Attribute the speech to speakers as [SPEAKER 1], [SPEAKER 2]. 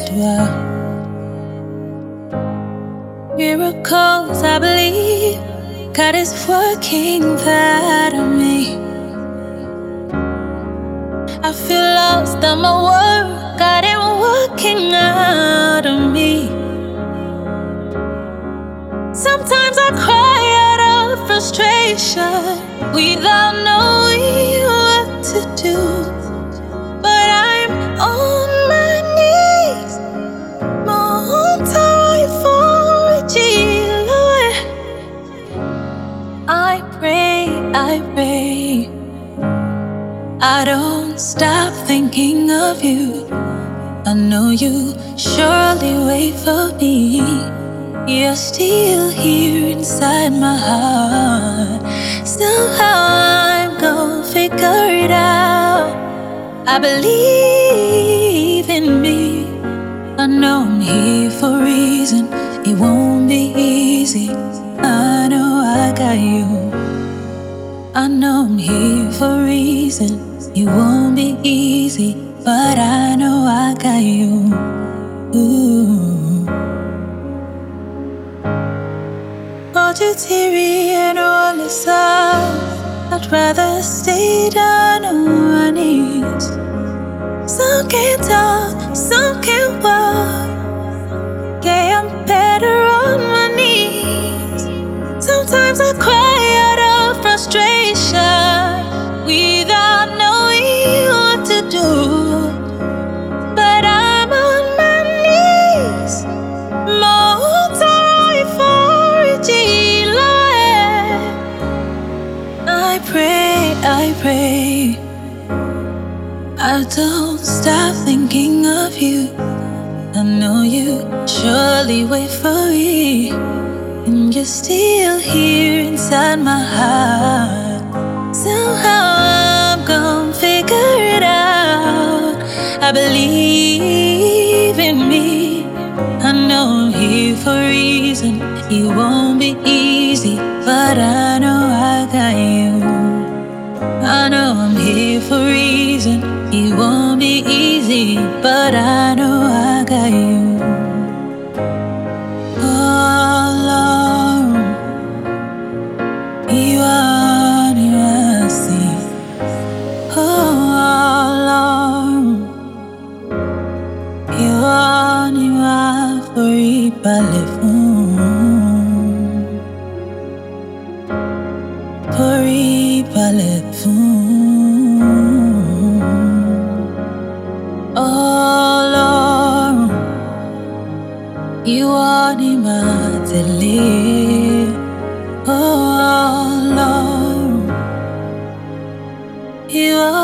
[SPEAKER 1] Elédùà. Miracles, I believe God is working that on me. I feel lost on my work, God ain't working out on me. Sometimes I cry out of frustration without knowing what to do. But I'm on my knees, montarai for Lord. I pray, I don't stop thinking of you. I know you surely wait for me. You're still here inside my heart. Somehow I'm gonna figure it out. I believe in me. I know I'm here for a reason. It won't be easy. I know I got you. I know I'm here for a reason. It won't be easy, but I know I got you. Ooh. Roger Terry and all this up. I'd rather stay down on my knees. Some can't talk, some can't walk. Yeah, I'm better on my knees. Sometimes I cry out of frustration without knowing what to do. But I'm on my knees, montarai for Lord. I pray, I don't stop thinking of you. I know you surely wait for me, and you're still here inside my heart. Somehow I'm gonna figure it out. I believe in me. I know I'm here for a reason. It won't be easy, but I know I got you. I know I'm here for a reason. It won't be easy, but I know I got you. Oh Lord, you are the mercy. Oh Lord, you are the mercy for Oh Lord, you are the Matele. Oh Lord, you are